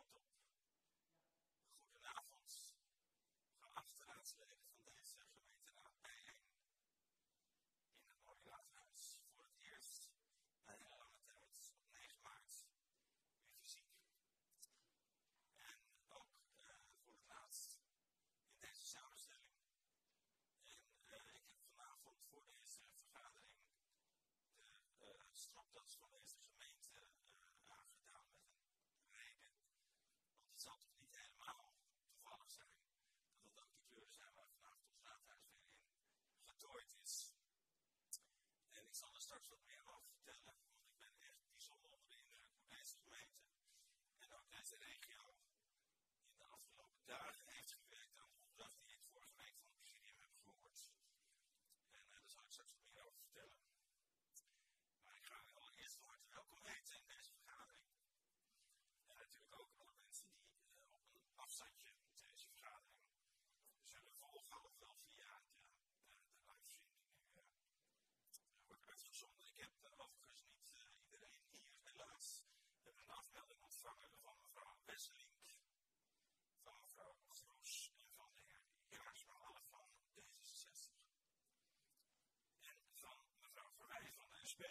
kant op. Goedenavond, geachte raadsleden van deze gemeenteraad bijeen in het mooie Raadhuis. Voor het eerst na een hele lange tijd op 9 maart weer fysiek. En ook voor het laatst in deze samenstelling. En ik heb vanavond voor deze vergadering de stropdas van deze gemeente aangedaan met een reden. Want het zal toch niet helemaal toevallig zijn dat het ook de kleuren zijn waar vanavond ons raadhuis weer in getooid is. En ik zal er straks wat meer over vertellen, want ik ben echt bijzonder onder de indruk hoe deze gemeente en ook deze regio in de afgelopen dagen heeft gewerkt aan de opdracht die ik vorige week van het presidium heb gehoord. En daar zal ik straks wat meer over vertellen. Maar ik ga u allereerst van harte welkom heten in deze vergadering. En natuurlijk ook alle mensen die op een afstandje deze vergadering zullen volgen, ofwel via de livestream die nu wordt uitgezonden. Ik heb overigens niet iedereen hier helaas. We hebben een afmelding ontvangen van mevrouw Wesselink, van mevrouw Groes en van de heer Jaarsma, alle van D66. En van mevrouw Verwij van de SP.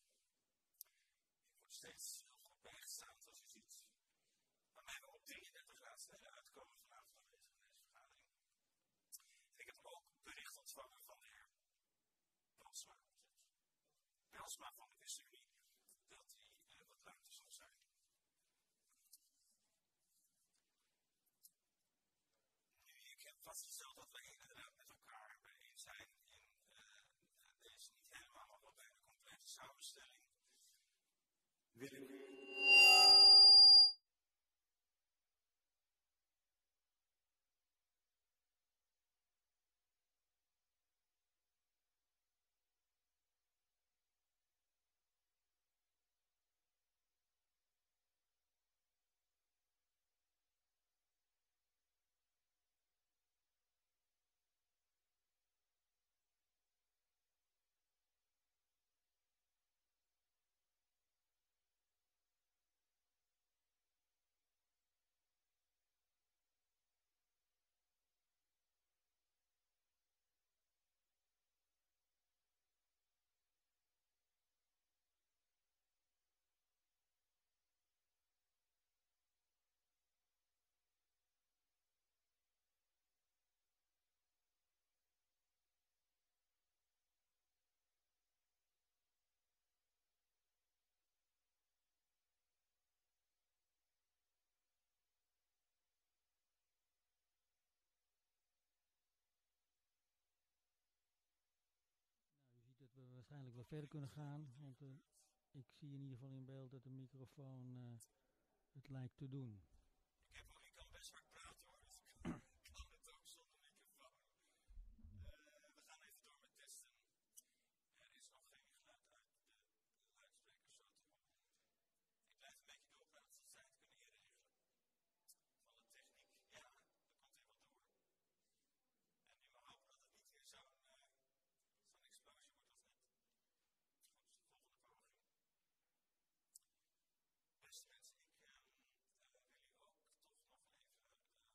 Ik word steeds heel goed bijgestaan, zoals u ziet. Waarmee we op 33 raadsleden uitkomen vanavond aanwezig in deze vergadering. En ik heb ook bericht ontvangen van de heer Belsma van de ChristenUnie dat hij wat ruimte zal zijn. Nu, ik heb vastgesteld dat we inderdaad met elkaar bijeen zijn in deze niet helemaal, maar wel bijna complete samenstelling. Wil ik U ziet dat we waarschijnlijk wel verder kunnen gaan, want ik zie in ieder geval in beeld dat de microfoon het lijkt te doen. Ik kan best hard praten hoor, dus ik kan het ook zonder microfoon. We gaan even door met testen. Er is nog geen geluid uit de luidsprekers zo te horen. Ik blijf een beetje doorpraten, zodat zij het kunnen inregelen. Van de techniek, ja, dat komt hier wel door. En nu maar hopen dat het niet weer zo'n explosie wordt als net. Goed, de volgende poging. Beste mensen, ik wil u ook toch nog even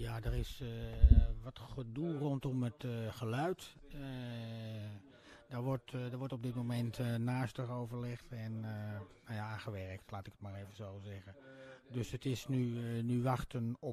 Ja, er is wat gedoe rondom het geluid. Daar wordt op dit moment naastig overlegd en nou ja, aangewerkt, laat ik het maar even zo zeggen. Dus het is nu wachten op.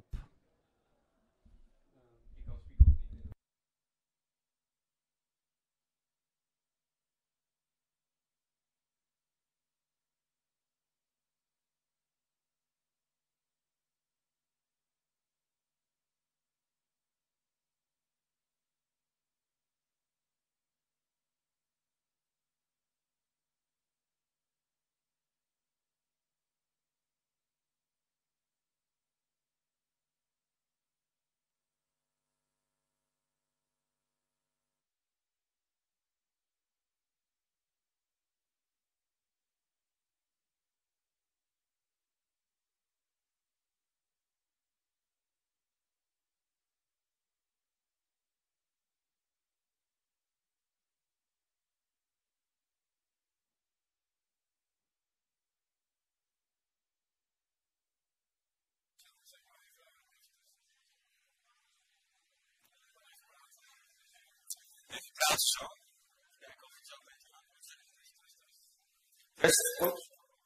Even praten zo. Kijken of het zo beter gaat. Best.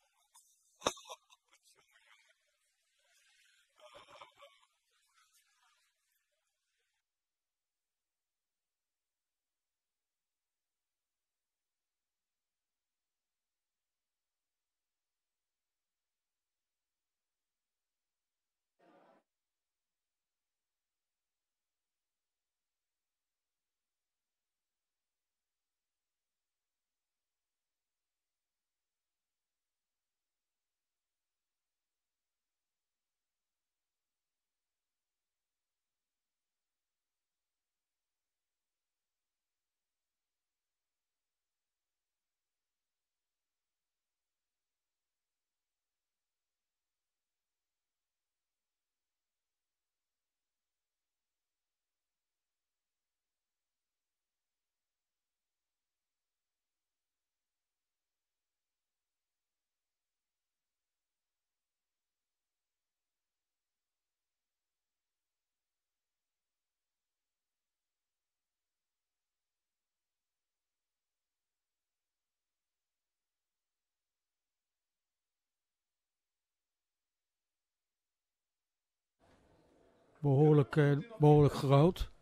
Behoorlijk groot.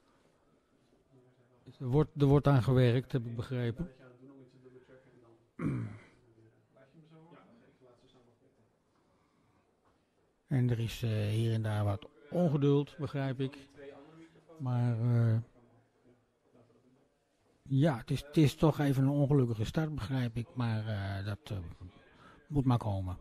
Er wordt aan gewerkt, heb ik begrepen. En er is hier en daar wat ongeduld, begrijp ik. Maar ja, het is toch even een ongelukkige start, begrijp ik. Maar dat moet maar komen.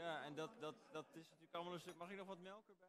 Ja, en dat is natuurlijk allemaal een stuk. Mag ik nog wat melk erbij?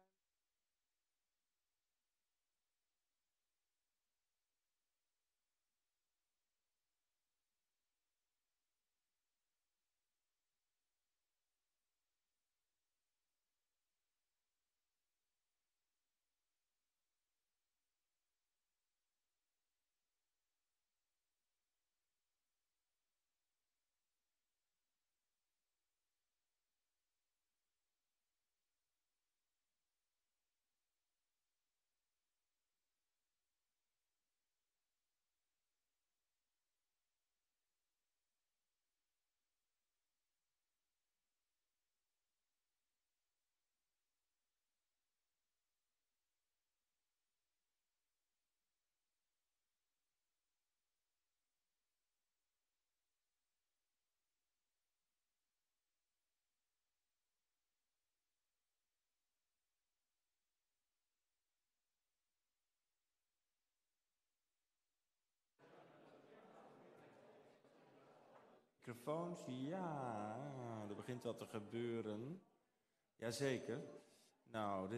Microfoons, ja, er begint wat te gebeuren. Jazeker. Nou,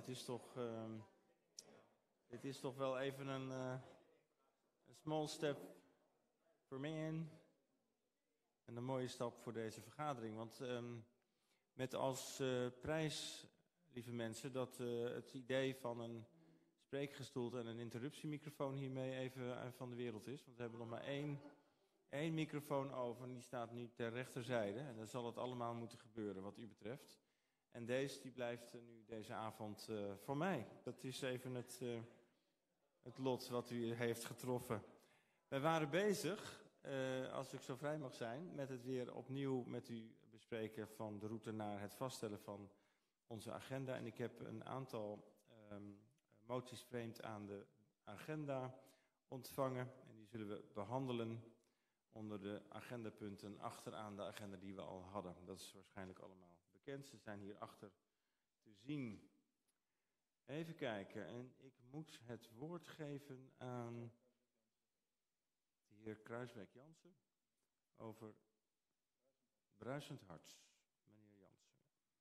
dit is toch wel even een small step for man. En een mooie stap voor deze vergadering. Want met als prijs, lieve mensen, dat het idee van een spreekgestoelte en een interruptiemicrofoon hiermee even van de wereld is. Want we hebben nog maar één microfoon over en die staat nu ter rechterzijde. En dan zal het allemaal moeten gebeuren wat u betreft. En deze die blijft nu deze avond voor mij. Dat is even het lot wat u heeft getroffen. Wij waren bezig, als ik zo vrij mag zijn, met het weer opnieuw met u bespreken van de route naar het vaststellen van onze agenda. En ik heb een aantal moties vreemd aan de agenda ontvangen. En die zullen we behandelen onder de agendapunten achteraan de agenda die we al hadden. Dat is waarschijnlijk allemaal bekend. Ze zijn hierachter te zien. Even kijken. En ik moet het woord geven aan de heer Kruiswijk-Jansen over Bruisend Hart. Meneer Jansen.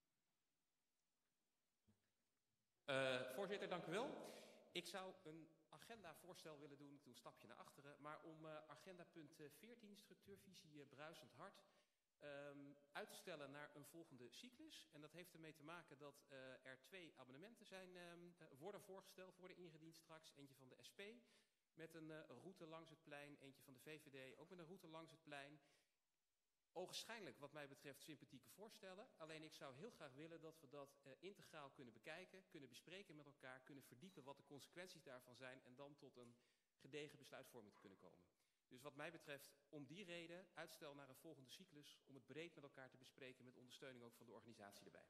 Voorzitter, dank u wel. Ik zou een agendavoorstel willen doen. Ik doe een stapje naar achteren. Maar om agendapunt 14, structuurvisie Bruisend Hart, uit te stellen naar een volgende cyclus. En dat heeft ermee te maken dat er 2 abonnementen worden voorgesteld, worden ingediend straks. Eentje van de SP met een route langs het plein. Eentje van de VVD ook met een route langs het plein. Ogenschijnlijk wat mij betreft sympathieke voorstellen. Alleen ik zou heel graag willen dat we dat integraal kunnen bekijken, kunnen bespreken met elkaar, kunnen verdiepen wat de consequenties daarvan zijn en dan tot een gedegen besluitvorming te kunnen komen. Dus wat mij betreft om die reden uitstel naar een volgende cyclus om het breed met elkaar te bespreken met ondersteuning ook van de organisatie erbij.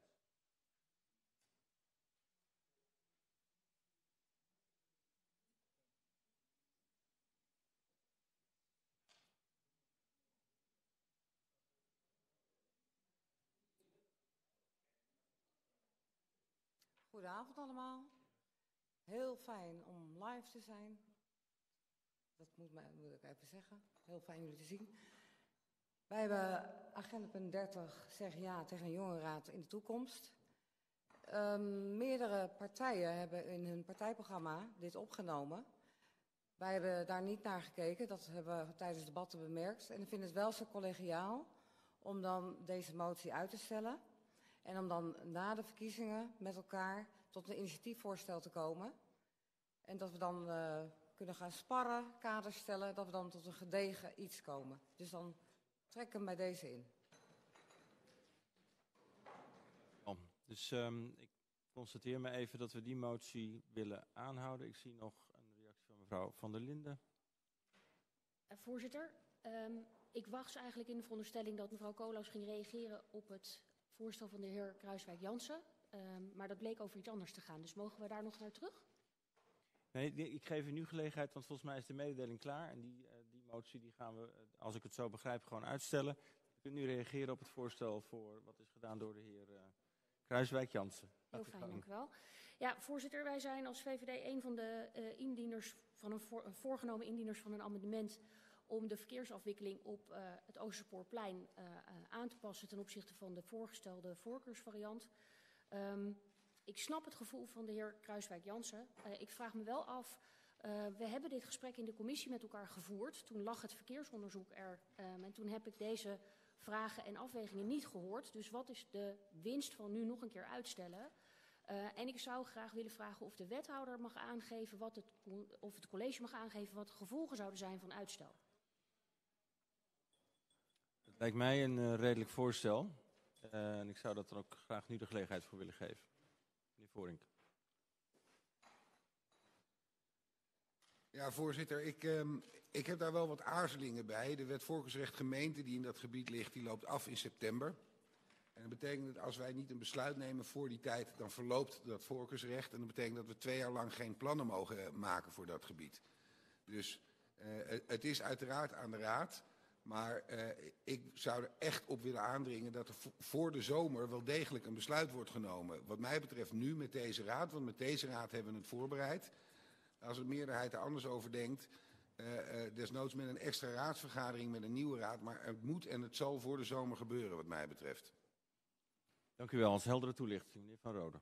Goedenavond allemaal. Heel fijn om live te zijn. Dat moet ik even zeggen. Heel fijn jullie te zien. Wij hebben agendapunt 30, zeg ja tegen een jongerenraad in de toekomst. Meerdere partijen hebben in hun partijprogramma dit opgenomen. Wij hebben daar niet naar gekeken, dat hebben we tijdens debatten bemerkt. En ik vind het wel zo collegiaal om dan deze motie uit te stellen. En om dan na de verkiezingen met elkaar tot een initiatiefvoorstel te komen. En dat we dan kunnen gaan sparren, kaders stellen, dat we dan tot een gedegen iets komen. Dus dan trek ik hem bij deze in. Dus ik constateer me even dat we die motie willen aanhouden. Ik zie nog een reactie van mevrouw Van der Linden. Voorzitter, ik was eigenlijk in de veronderstelling dat mevrouw Koolhaas ging reageren op het voorstel van de heer Kruiswijk-Jansen. Maar dat bleek over iets anders te gaan. Dus mogen we daar nog naar terug? Nee, ik geef u nu gelegenheid, want volgens mij is de mededeling klaar. En die motie die gaan we, als ik het zo begrijp, gewoon uitstellen. U kunt nu reageren op het voorstel voor wat is gedaan door de heer Kruiswijk-Jansen. Heel fijn, dank u wel. Ja, voorzitter, wij zijn als VVD een van de voorgenomen indieners van een amendement om de verkeersafwikkeling op het Oosterspoorplein aan te passen ten opzichte van de voorgestelde voorkeursvariant. Ik snap het gevoel van de heer Kruiswijk-Jansen. Ik vraag me wel af, we hebben dit gesprek in de commissie met elkaar gevoerd. Toen lag het verkeersonderzoek er en toen heb ik deze vragen en afwegingen niet gehoord. Dus wat is de winst van nu nog een keer uitstellen? En ik zou graag willen vragen of de wethouder mag aangeven of het college mag aangeven wat de gevolgen zouden zijn van uitstel. Het lijkt mij een redelijk voorstel. En ik zou dat dan ook graag nu de gelegenheid voor willen geven. Meneer Voorink. Ja, voorzitter, ik heb daar wel wat aarzelingen bij. De wet voorkeursrecht gemeente die in dat gebied ligt, die loopt af in september. En dat betekent dat als wij niet een besluit nemen voor die tijd, dan verloopt dat voorkeursrecht. En dat betekent dat we 2 jaar lang geen plannen mogen maken voor dat gebied. Dus het is uiteraard aan de raad. Maar ik zou er echt op willen aandringen dat er voor de zomer wel degelijk een besluit wordt genomen. Wat mij betreft nu met deze raad, want met deze raad hebben we het voorbereid. Als de meerderheid er anders over denkt, desnoods met een extra raadsvergadering met een nieuwe raad. Maar het moet en het zal voor de zomer gebeuren wat mij betreft. Dank u wel. Als heldere toelichting, meneer Van Rode.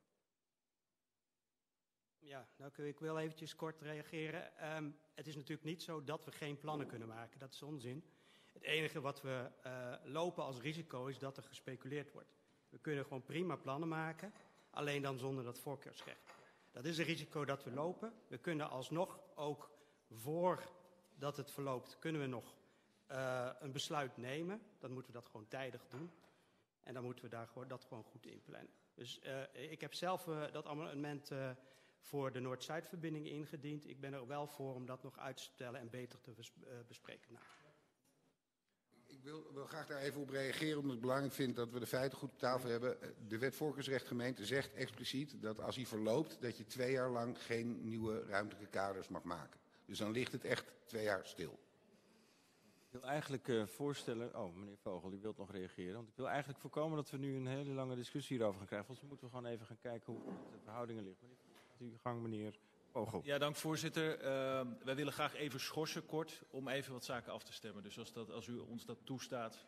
Ja, dank u. Ik wil eventjes kort reageren. Het is natuurlijk niet zo dat we geen plannen kunnen maken. Dat is onzin. Het enige wat we lopen als risico is dat er gespeculeerd wordt. We kunnen gewoon prima plannen maken, alleen dan zonder dat voorkeursrecht. Dat is een risico dat we lopen. We kunnen alsnog ook voordat het verloopt, kunnen we nog een besluit nemen. Dan moeten we dat gewoon tijdig doen. En dan moeten we dat gewoon goed inplannen. Dus ik heb zelf dat amendement voor de Noord-Zuidverbinding ingediend. Ik ben er wel voor om dat nog uit te stellen en beter te bespreken. Nou. Ik wil graag daar even op reageren, omdat ik belangrijk vind dat we de feiten goed op tafel hebben. De wet voorkeursrecht gemeente zegt expliciet dat als hij verloopt, dat je 2 jaar lang geen nieuwe ruimtelijke kaders mag maken. Dus dan ligt het echt 2 jaar stil. Ik wil eigenlijk voorstellen... Oh, meneer Vogel, u wilt nog reageren. Want ik wil eigenlijk voorkomen dat we nu een hele lange discussie hierover gaan krijgen. Volgens moeten we gewoon even gaan kijken hoe de verhoudingen liggen. Gaat u gang, meneer Vogel. Ja, dank voorzitter. Wij willen graag even schorsen kort om even wat zaken af te stemmen. Dus als u ons dat toestaat.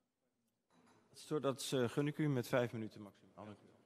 Dat gun ik u met 5 minuten maximaal. Dank u wel.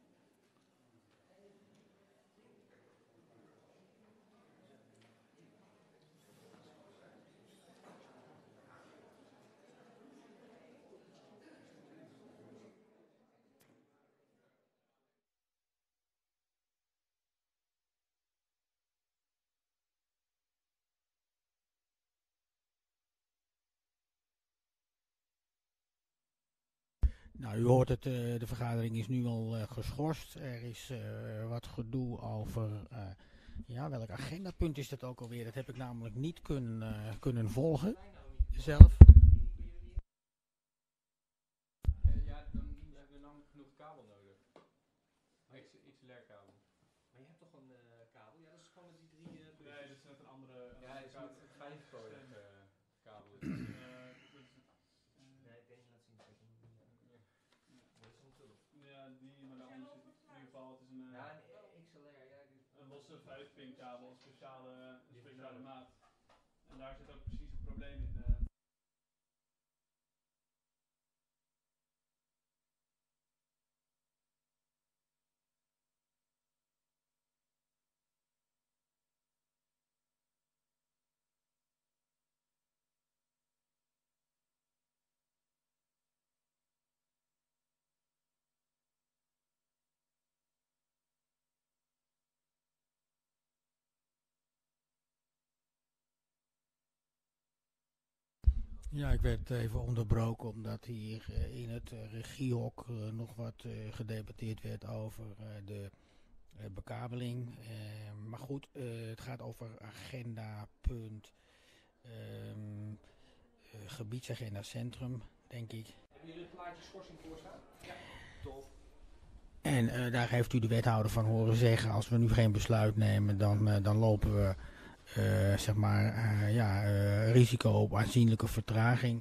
Nou, u hoort het, de vergadering is nu al geschorst. Er is wat gedoe over, welk agendapunt is dat ook alweer? Dat heb ik namelijk niet kunnen volgen zelf. Ja, dan hebben we lang genoeg kabel nodig. XLR-kabel. Maar je hebt toch een kabel? Ja, dat is gewoon met die 3... nee, dat is net een andere... Ja, het is met een 5-polig kabel. Ja, die, maar daaronder zit in ieder geval, het is een, XLR, ja, een losse 5-pin kabel, een speciale maat. En daar zit ook precies het probleem in. Ja, ik werd even onderbroken omdat hier in het regiehok nog wat gedebatteerd werd over de bekabeling. Maar goed, het gaat over agendapunt gebiedsagenda centrum, denk ik. Hebben jullie het plaatje schorsing voorstaan? Ja, tof. En daar heeft u de wethouder van horen zeggen, als we nu geen besluit nemen, dan lopen we risico op aanzienlijke vertraging.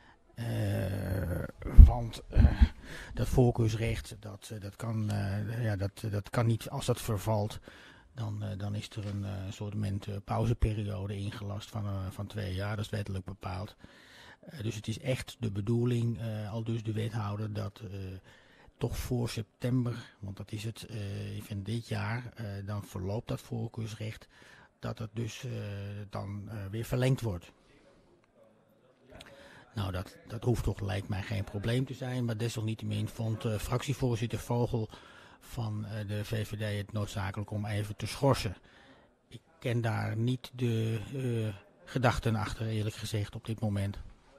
Want dat voorkeursrecht, dat kan niet, als dat vervalt, Dan is er een soort pauzeperiode ingelast van 2 jaar, dat is wettelijk bepaald. Dus het is echt de bedoeling, al dus de wethouder, dat toch voor september, want dat is het van dit jaar, dan verloopt dat voorkeursrecht, dat het dus dan weer verlengd wordt. Nou, dat hoeft toch, lijkt mij, geen probleem te zijn, maar desalniettemin vond fractievoorzitter Vogel van de VVD het noodzakelijk om even te schorsen. Ik ken daar niet de gedachten achter, eerlijk gezegd, op dit moment.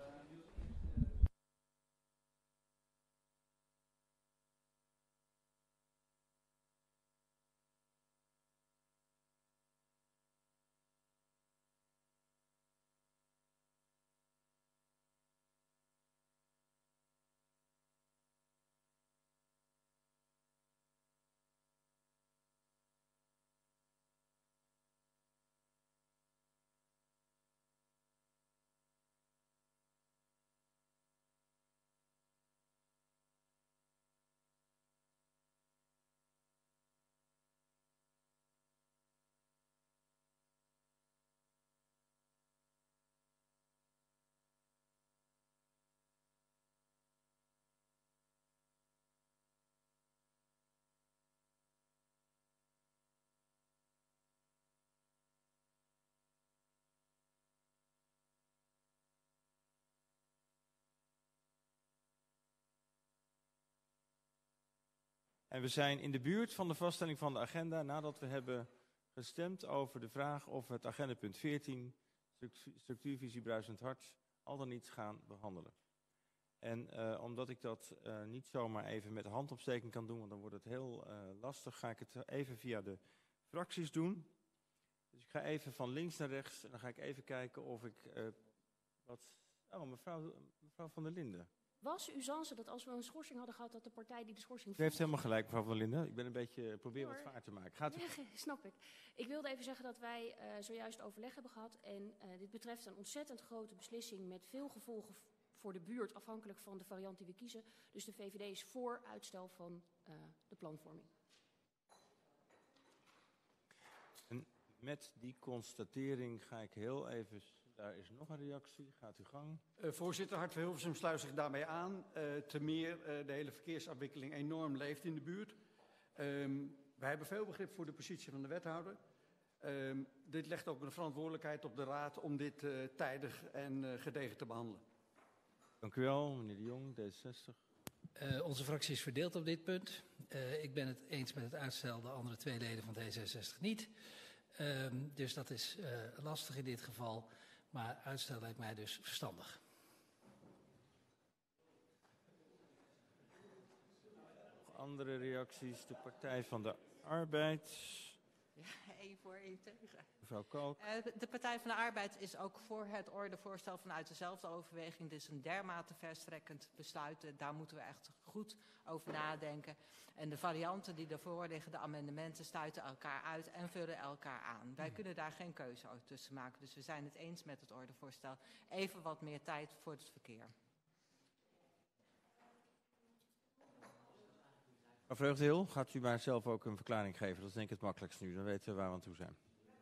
En we zijn in de buurt van de vaststelling van de agenda nadat we hebben gestemd over de vraag of we het agendapunt 14, structuurvisie Bruisend Hart, al dan niet gaan behandelen. En omdat ik dat niet zomaar even met de handopsteking kan doen, want dan wordt het heel lastig, ga ik het even via de fracties doen. Dus ik ga even van links naar rechts en dan ga ik even kijken of ik mevrouw van der Linden. Was usance dat als we een schorsing hadden gehad, dat de partij die de schorsing... U heeft helemaal gelijk, mevrouw van der Linden. Ik ben een beetje, probeer wat vaart te maken. Gaat u... Ja, snap ik. Ik wilde even zeggen dat wij zojuist overleg hebben gehad. En dit betreft een ontzettend grote beslissing met veel gevolgen voor de buurt, afhankelijk van de variant die we kiezen. Dus de VVD is voor uitstel van de planvorming. En met die constatering ga ik heel even... Daar is nog een reactie. Gaat u gang. Voorzitter, Hart van Hilversum sluit zich daarbij aan. Te meer de hele verkeersafwikkeling enorm leeft in de buurt. Wij hebben veel begrip voor de positie van de wethouder. Dit legt ook een verantwoordelijkheid op de raad om dit tijdig en gedegen te behandelen. Dank u wel, meneer De Jong, D66. Onze fractie is verdeeld op dit punt. Ik ben het eens met het uitstel, de andere 2 leden van D66 niet. Dus dat is lastig in dit geval. Maar uitstel lijkt mij dus verstandig. Nog andere reacties? De Partij van de Arbeid. Ja, 1 voor, 1 tegen. Mevrouw Kalk. De Partij van de Arbeid is ook voor het ordevoorstel vanuit dezelfde overweging. Dit is een dermate verstrekkend besluit. Daar moeten we echt goed over nadenken. En de varianten die ervoor liggen, de amendementen, stuiten elkaar uit en vullen elkaar aan. Wij kunnen daar geen keuze tussen maken. Dus we zijn het eens met het ordevoorstel. Even wat meer tijd voor het verkeer. Mevrouw Vreugdehil, gaat u maar zelf ook een verklaring geven? Dat is denk ik het makkelijkst nu. Dan weten we waar we aan toe zijn.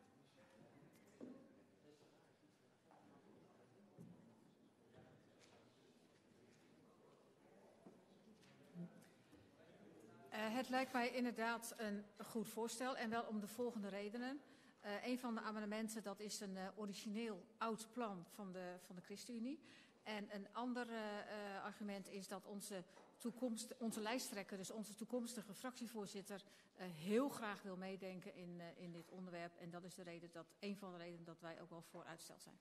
Het lijkt mij inderdaad een goed voorstel en wel om de volgende redenen. Een van de amendementen, dat is een origineel oud plan van de ChristenUnie. En een ander argument is dat onze lijsttrekker, dus onze toekomstige fractievoorzitter, heel graag wil meedenken in dit onderwerp. En dat is een van de redenen dat wij ook wel voor uitstel zijn.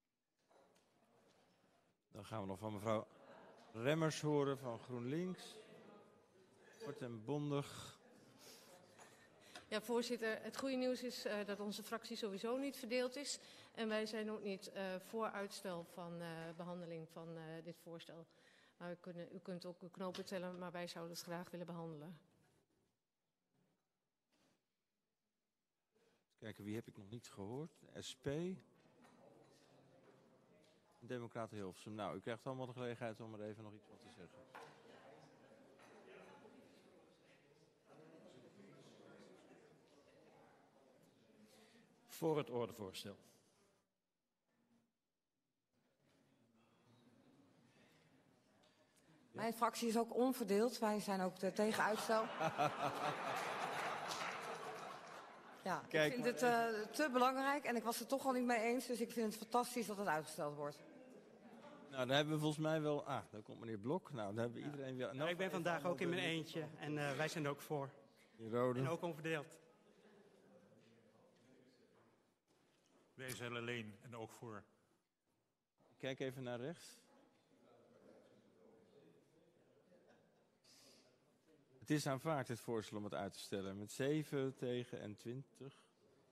Dan gaan we nog van mevrouw Remmers horen van GroenLinks. Kort en bondig. Ja, voorzitter. Het goede nieuws is dat onze fractie sowieso niet verdeeld is. En wij zijn ook niet voor uitstel van behandeling van dit voorstel. Maar u kunt ook uw knopen tellen, maar wij zouden het graag willen behandelen. Kijken, wie heb ik nog niet gehoord? SP. Democraten Hilversum. Nou, u krijgt allemaal de gelegenheid om er even nog iets van te zeggen. voor het ordevoorstel. Mijn fractie is ook onverdeeld. Wij zijn ook tegen uitstel. Ja, Kijk, ik vind het te belangrijk en ik was het toch al niet mee eens. Dus ik vind het fantastisch dat het uitgesteld wordt. Nou, dan hebben we volgens mij wel... Ah, daar komt meneer Blok. Nou, dan hebben we iedereen weer... Nou, ik ben vandaag ook in mijn eentje en wij zijn er ook voor. En ook onverdeeld. Wij zijn alleen en ook voor. Kijk even naar rechts. Het is aanvaard, het voorstel om het uit te stellen. Met 7 tegen en 20.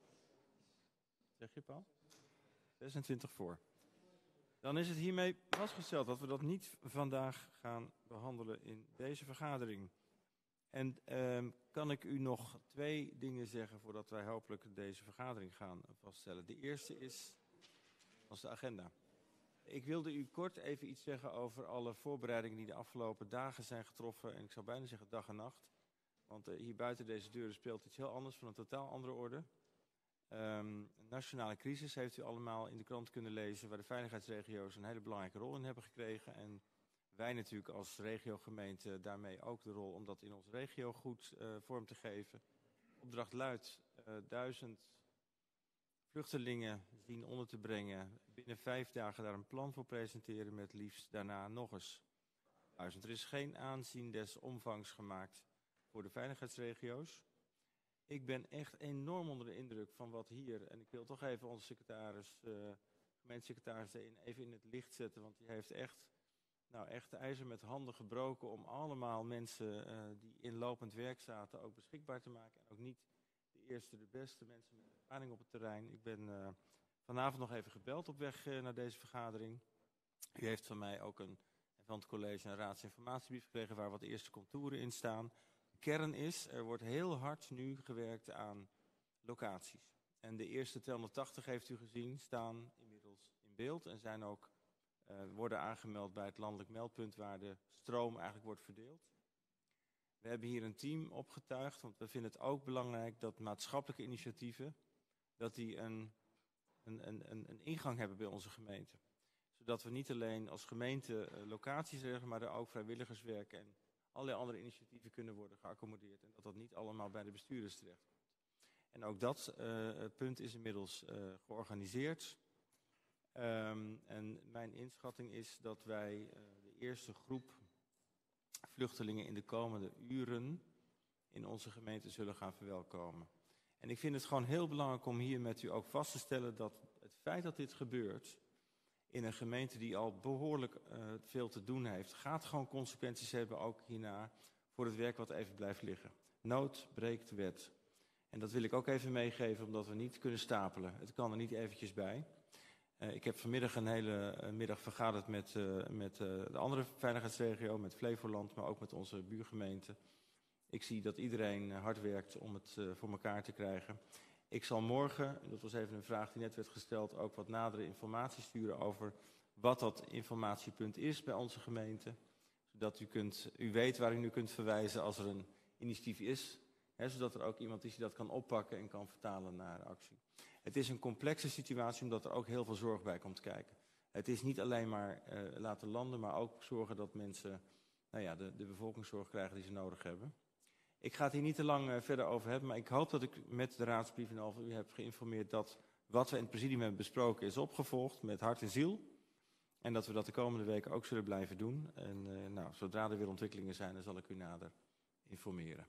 Zeg je, Paul? 26 voor. Dan is het hiermee vastgesteld dat we dat niet vandaag gaan behandelen in deze vergadering. En kan ik u nog 2 dingen zeggen voordat wij hopelijk deze vergadering gaan vaststellen. De eerste is de agenda. Ik wilde u kort even iets zeggen over alle voorbereidingen die de afgelopen dagen zijn getroffen. En ik zou bijna zeggen dag en nacht. Want hier buiten deze deuren speelt iets heel anders van een totaal andere orde. Een nationale crisis heeft u allemaal in de krant kunnen lezen, waar de veiligheidsregio's een hele belangrijke rol in hebben gekregen. En wij natuurlijk als regiogemeente daarmee ook de rol om dat in onze regio goed vorm te geven. Opdracht luidt 1000 vluchtelingen zien onder te brengen. Binnen 5 dagen daar een plan voor presenteren met liefst daarna nog eens 1000. Er is geen aanzien des omvangs gemaakt voor de veiligheidsregio's. Ik ben echt enorm onder de indruk van wat hier, en ik wil toch even onze secretaris, gemeentesecretaris even in het licht zetten, want die heeft echt de ijzer met handen gebroken om allemaal mensen die in lopend werk zaten ook beschikbaar te maken. En ook niet de eerste, de beste mensen met ervaring op het terrein. Ik ben vanavond nog even gebeld op weg naar deze vergadering. U heeft van mij ook van het college een raadsinformatiebrief gekregen waar wat eerste contouren in staan. De kern is, er wordt heel hard nu gewerkt aan locaties. En de eerste 280 heeft u gezien, staan inmiddels in beeld en zijn ook worden aangemeld bij het landelijk meldpunt waar de stroom eigenlijk wordt verdeeld. We hebben hier een team opgetuigd, want we vinden het ook belangrijk dat maatschappelijke initiatieven, dat die een ingang hebben bij onze gemeente. Zodat we niet alleen als gemeente locaties regelen, maar er ook vrijwilligerswerk en allerlei andere initiatieven kunnen worden geaccommodeerd. En dat dat niet allemaal bij de bestuurders terechtkomt. En ook dat punt is inmiddels georganiseerd. En mijn inschatting is dat wij de eerste groep vluchtelingen in de komende uren in onze gemeente zullen gaan verwelkomen. En ik vind het gewoon heel belangrijk om hier met u ook vast te stellen dat het feit dat dit gebeurt in een gemeente die al behoorlijk veel te doen heeft, gaat gewoon consequenties hebben ook hierna voor het werk wat even blijft liggen. Nood breekt wet. En dat wil ik ook even meegeven omdat we niet kunnen stapelen. Het kan er niet eventjes bij. Ik heb vanmiddag een hele middag vergaderd met de andere veiligheidsregio, met Flevoland, maar ook met onze buurgemeente. Ik zie dat iedereen hard werkt om het voor elkaar te krijgen. Ik zal morgen, dat was even een vraag die net werd gesteld, ook wat nadere informatie sturen over wat dat informatiepunt is bij onze gemeente. Zodat u weet waar u nu kunt verwijzen als er een initiatief is. Zodat er ook iemand is die dat kan oppakken en kan vertalen naar actie. Het is een complexe situatie omdat er ook heel veel zorg bij komt kijken. Het is niet alleen maar laten landen, maar ook zorgen dat mensen de bevolkingszorg krijgen die ze nodig hebben. Ik ga het hier niet te lang verder over hebben, maar ik hoop dat ik met de raadsbrief en over u heb geïnformeerd dat wat we in het presidium hebben besproken is opgevolgd met hart en ziel. En dat we dat de komende weken ook zullen blijven doen. En zodra er weer ontwikkelingen zijn, dan zal ik u nader informeren.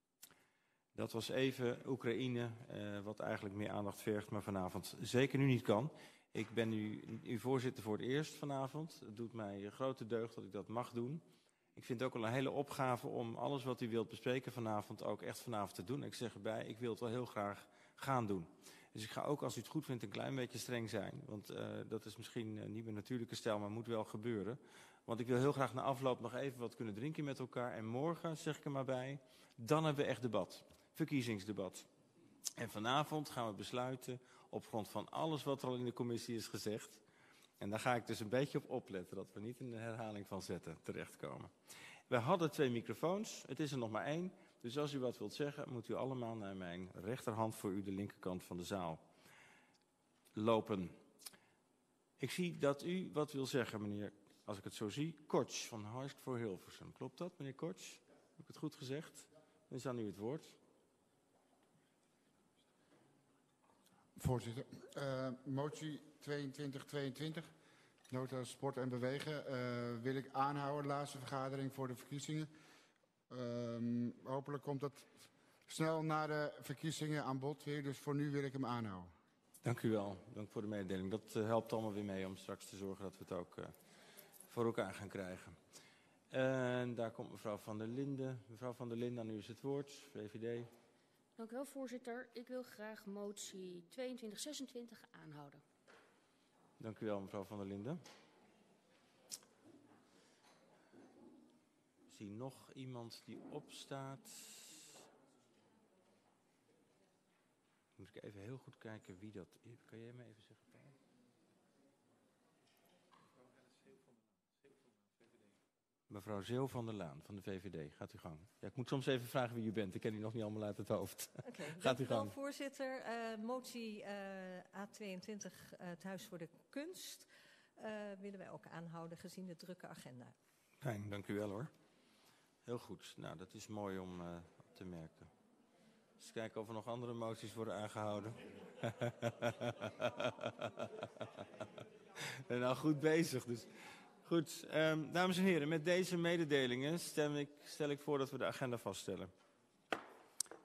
Dat was even Oekraïne, wat eigenlijk meer aandacht vergt, maar vanavond zeker nu niet kan. Ik ben nu uw voorzitter voor het eerst vanavond. Het doet mij grote deugd dat ik dat mag doen. Ik vind het ook wel een hele opgave om alles wat u wilt bespreken vanavond ook echt vanavond te doen. Ik zeg erbij, ik wil het wel heel graag gaan doen. Dus ik ga ook, als u het goed vindt, een klein beetje streng zijn. Want dat is misschien niet mijn natuurlijke stijl, maar moet wel gebeuren. Want ik wil heel graag na afloop nog even wat kunnen drinken met elkaar. En morgen, zeg ik er maar bij, dan hebben we echt debat. Verkiezingsdebat. En vanavond gaan we besluiten op grond van alles wat er al in de commissie is gezegd. En daar ga ik dus een beetje op opletten, dat we niet in de herhaling van zetten terechtkomen. We hadden 2 microfoons, het is er nog maar 1. Dus als u wat wilt zeggen, moet u allemaal naar mijn rechterhand, voor u de linkerkant van de zaal. lopen. Ik zie dat u wat wil zeggen, meneer, als ik het zo zie. Kortsch van Harsk voor Hilversum. Klopt dat, meneer Kortsch? Heb ik het goed gezegd? Dan is aan u het woord. Voorzitter, motie 2222, nota sport en bewegen, wil ik aanhouden. Laatste vergadering voor de verkiezingen. Hopelijk komt dat snel na de verkiezingen aan bod weer, dus voor nu wil ik hem aanhouden. Dank u wel. Dank voor de mededeling. Dat helpt allemaal weer mee om straks te zorgen dat we het ook voor elkaar gaan krijgen. En daar komt mevrouw Van der Linden. Mevrouw Van der Linden, aan u is het woord. VVD. Dank u wel, voorzitter. Ik wil graag motie 2226 aanhouden. Dank u wel, mevrouw Van der Linden. Ik zie nog iemand die opstaat. Moet ik even heel goed kijken wie dat is. Kan jij me even zeggen, Paul? Mevrouw Zeeuw van der Laan van de VVD. Gaat u gang. Ja, ik moet soms even vragen wie u bent. Ik ken u nog niet allemaal uit het hoofd. Gaat u gang. Voorzitter. Motie A22, het Huis voor de Kunst, willen wij ook aanhouden gezien de drukke agenda. Fijn, dank u wel hoor. Heel goed. Nou, dat is mooi om op te merken. Eens kijken of er nog andere moties worden aangehouden. Nou, goed bezig dus. Goed, dames en heren, met deze mededelingen stel ik voor dat we de agenda vaststellen.